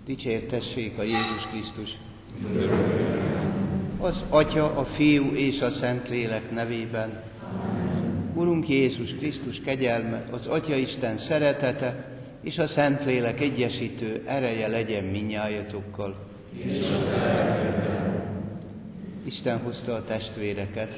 Dicsértessék a Jézus Krisztus! Az Atya, a Fiú és a Szentlélek nevében. Urunk Jézus Krisztus kegyelme, az Atya Isten szeretete és a Szentlélek egyesítő ereje legyen mindnyájatokkal. Isten hozta a testvéreket.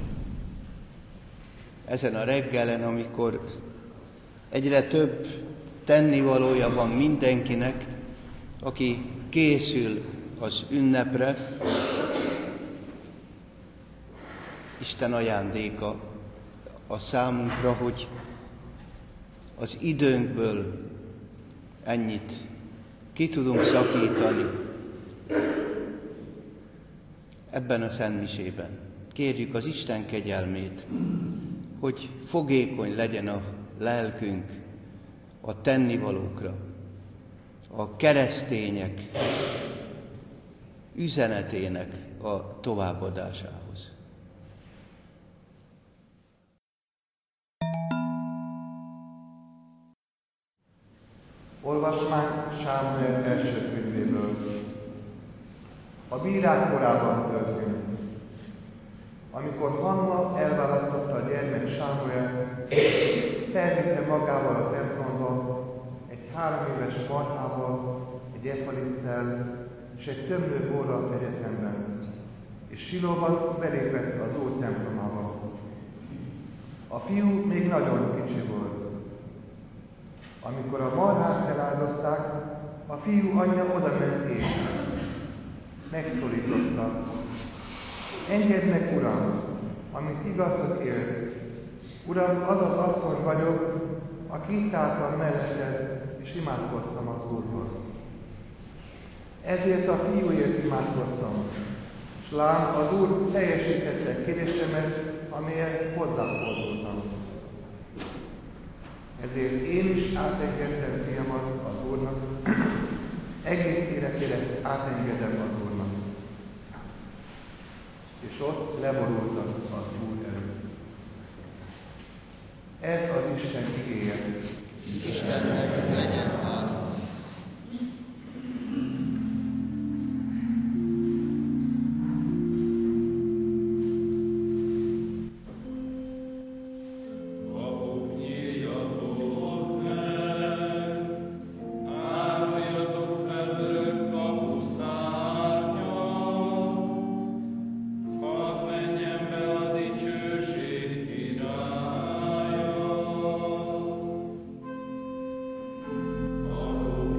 Ezen a reggelen, amikor egyre több tennivalója van mindenkinek, aki készül az ünnepre, Isten ajándéka a számunkra, hogy az időnkből ennyit ki tudunk szakítani ebben a szentmisében. Kérjük az Isten kegyelmét, hogy fogékony legyen a lelkünk a tennivalókra, a keresztények üzenetének a továbbadásához. Olvasmánk Sámuel első könyvéből. A bírák korában történt. Amikor Hanna elválasztotta a gyermek Sámuel, felvitte magával a templomba egy 3 éves marhával, egy efalittel és egy tömlő borral egyetemben, és Silóban belépett az Úr templomába. A fiú még nagyon kicsi volt. Amikor a marhát feláldozták, a fiú anyja odament és megszólította. Engedd meg, Uram, amit igazat élsz. Uram, az az asszony vagyok, aki itt álltam melletted, és imádkoztam az Úrhoz. Ezért a fiúért imádkoztam, s lám, az Úr teljesítette kérésemet, amelyet hozzáfordultam. Ezért én is átengedtem fiamat az Úrnak, egész életére átengedem az Úrnak. És ott leborultak az Úr előtt. Ez az Isten igéje. Istennek legyen hála. Oh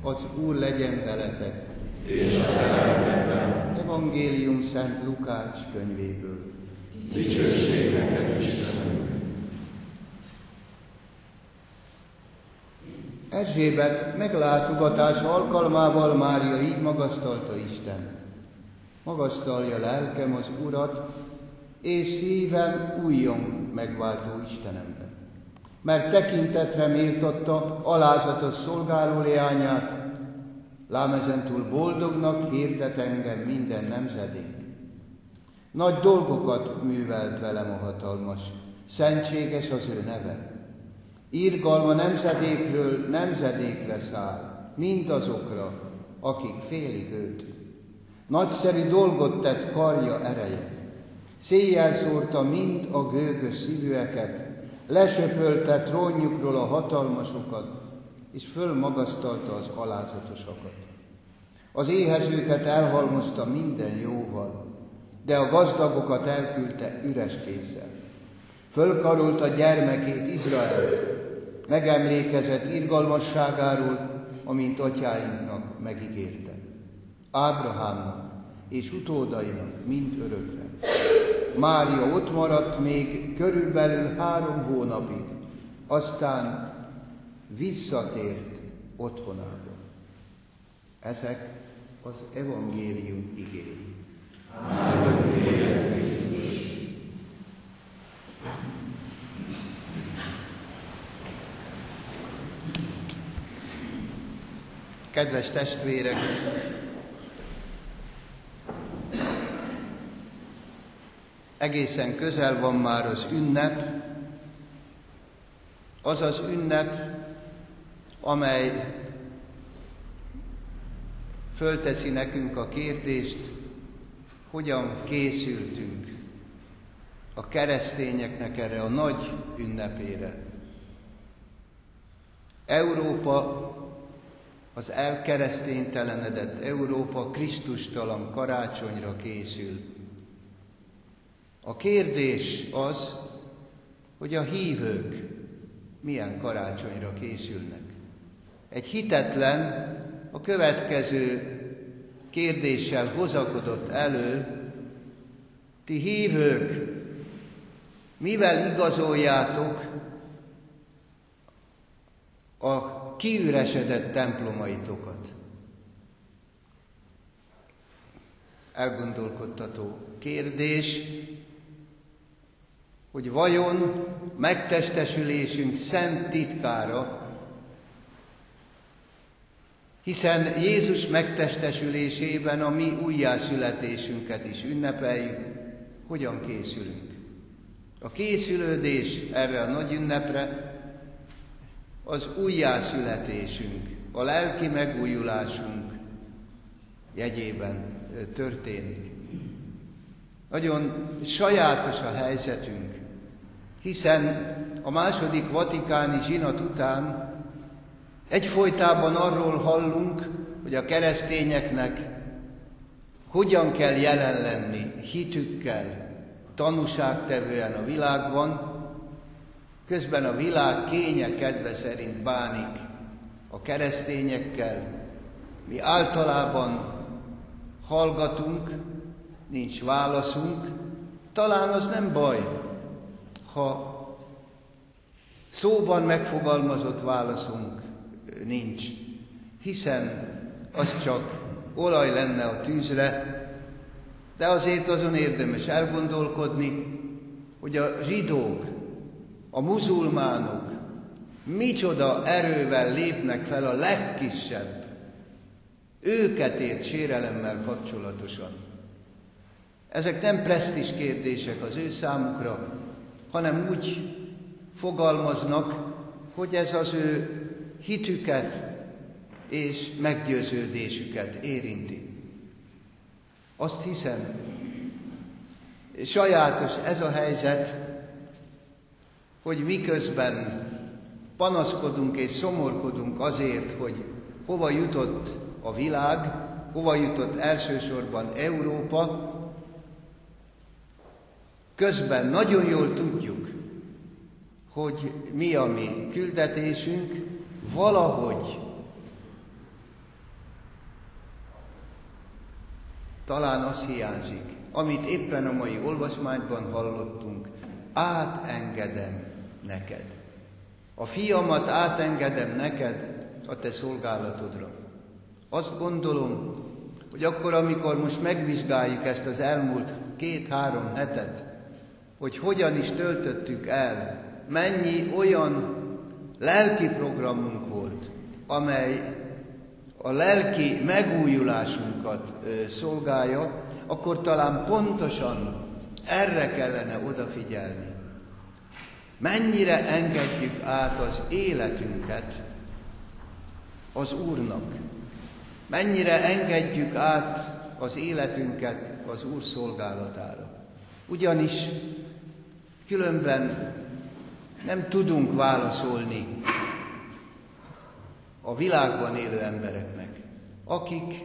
Az Úr legyen veletek. És a te lelkedben. Evangélium Szent Lukács könyvéből. Dicsőség neked, Istenünk! Erzsébet meglátogatása alkalmával Mária így magasztalta Istent. Magasztalja lelkem az Urat, és szívem újjon megváltó Istenemben. Mert tekintetre méltatta alázatos szolgáló leányát, lám ezentúl boldognak hirdet engem minden nemzedék. Nagy dolgokat művelt velem a hatalmas, szentséges az ő neve. Irgalma nemzedékről nemzedékre száll, mindazokra, akik félik őt. Nagyszerű dolgot tett karja ereje. Széjjel szórta mind a gőgös szívűeket, lesöpölte trónjukról a hatalmasokat, és fölmagasztalta az alázatosakat. Az éhezőket elhalmozta minden jóval, de a gazdagokat elküldte üres kézzel. Fölkarolta gyermekét Izraelt, megemlékezett irgalmasságáról, amint atyáinknak megígérte. Ábrahámnak és utódainak mind örökre. Mária ott maradt még körülbelül 3 hónapig, aztán visszatért otthonába. Ezek az evangélium igéi. Kedves testvérek! Egészen közel van már az ünnep, az az ünnep, amely fölteszi nekünk a kérdést, hogyan készültünk a keresztényeknek erre a nagy ünnepére. Európa, az elkereszténytelenedett Európa krisztustalan karácsonyra készül. A kérdés az, hogy a hívők milyen karácsonyra készülnek. Egy hitetlen a következő kérdéssel hozakodott elő: ti hívők, mivel igazoljátok a kiüresedett templomaitokat? Elgondolkodtató kérdés, hogy vajon megtestesülésünk szent titkára, hiszen Jézus megtestesülésében a mi újjászületésünket is ünnepeljük, hogyan készülünk. A készülődés erre a nagy ünnepre az újjászületésünk, a lelki megújulásunk jegyében történik. Nagyon sajátos a helyzetünk, hiszen a második vatikáni zsinat után egyfolytában arról hallunk, hogy a keresztényeknek hogyan kell jelen lenni hitükkel, tanúságtevően a világban, közben a világ kénye kedve szerint bánik a keresztényekkel. Mi általában hallgatunk, nincs válaszunk, talán az nem baj, ha szóban megfogalmazott válaszunk nincs, hiszen az csak olaj lenne a tűzre, de azért azon érdemes elgondolkodni, hogy a zsidók, a muzulmánok micsoda erővel lépnek fel a legkisebb, őket ért sérelemmel kapcsolatosan. Ezek nem presztízs kérdések az ő számukra, hanem úgy fogalmaznak, hogy ez az ő hitüket és meggyőződésüket érinti. Azt hiszem, sajátos ez a helyzet, hogy miközben panaszkodunk és szomorkodunk azért, hogy hova jutott a világ, hova jutott elsősorban Európa, közben nagyon jól tudjuk, hogy mi a mi küldetésünk, valahogy talán az hiányzik, amit éppen a mai olvasmányban hallottunk, átengedem neked. A fiamat átengedem neked a te szolgálatodra. Azt gondolom, hogy akkor, amikor most megvizsgáljuk ezt az elmúlt 2-3 hetet, hogy hogyan is töltöttük el, mennyi olyan lelki programunk volt, amely a lelki megújulásunkat szolgálja, akkor talán pontosan erre kellene odafigyelni. Mennyire engedjük át az életünket az Úrnak? Mennyire engedjük át az életünket az Úr szolgálatára? Ugyanis különben nem tudunk válaszolni a világban élő embereknek, akik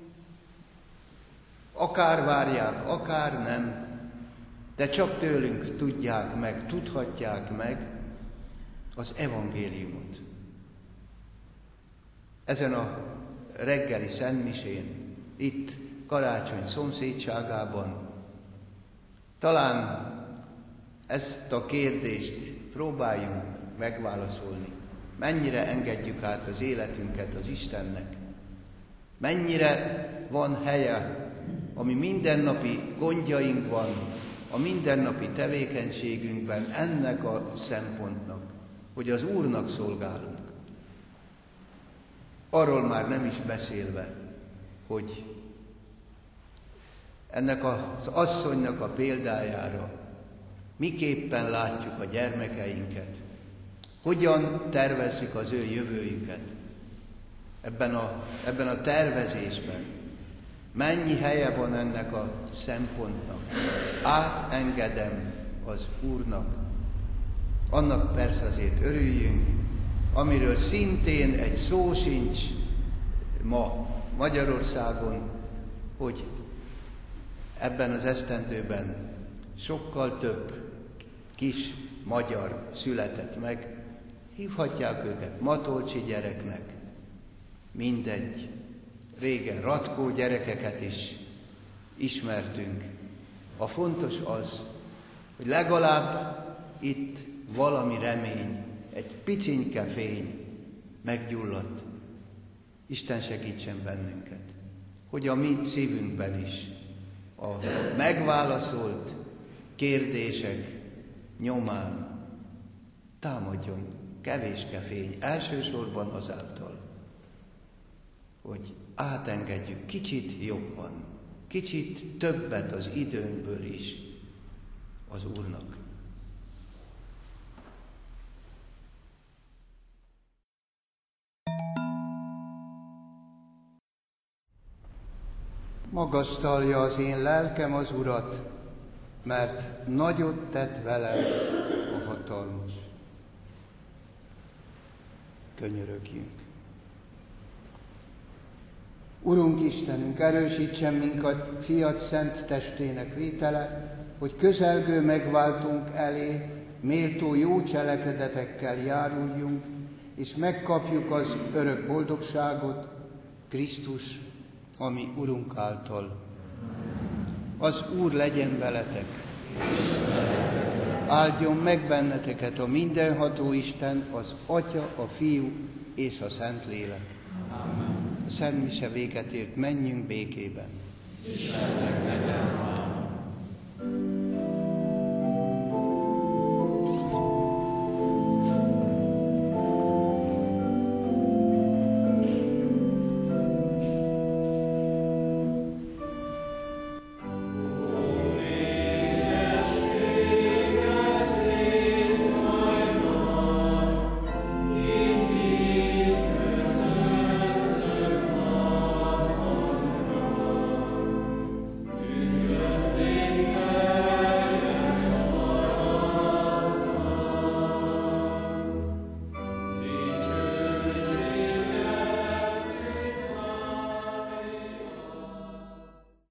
akár várják, akár nem, de csak tőlünk tudják meg, tudhatják meg az evangéliumot. Ezen a reggeli szentmisén, itt karácsony szomszédságában talán ezt a kérdést próbáljunk megválaszolni. Mennyire engedjük át az életünket az Istennek? Mennyire van helye a mi mindennapi gondjainkban, a mindennapi tevékenységünkben ennek a szempontnak, hogy az Úrnak szolgálunk? Arról már nem is beszélve, hogy ennek az asszonynak a példájára miképpen látjuk a gyermekeinket, hogyan tervezzük az ő jövőjüket ebben a tervezésben. Mennyi helye van ennek a szempontnak? Átengedem az Úrnak. Annak persze azért örüljünk, amiről szintén egy szó sincs ma Magyarországon, hogy ebben az esztendőben sokkal több kis magyar született meg. Hívhatják őket matolcsi gyereknek, mindegy. Régen Ratkó gyerekeket is ismertünk. A fontos az, hogy legalább itt valami remény, egy picinke fény meggyulladt. Isten segítsen bennünket, hogy a mi szívünkben is a megválaszolt kérdések nyomán támadjon kevéske fény, elsősorban azáltal, hogy átengedjük kicsit jobban, kicsit többet az időnkből is az Úrnak. Magasztalja az én lelkem az Urat, mert nagyot tett velem a hatalmas. Könyörögjünk. Urunk Istenünk, erősítsen minket fiat szent testének vétele, hogy közelgő megváltunk elé méltó jó cselekedetekkel járuljunk, és megkapjuk az örök boldogságot Krisztus, ami Urunk által. Az Úr legyen veletek. Áldjon meg benneteket a mindenható Isten, az Atya, a Fiú és a Szentlélek. A Szent Mise véget ért, menjünk békében. Istennek legyen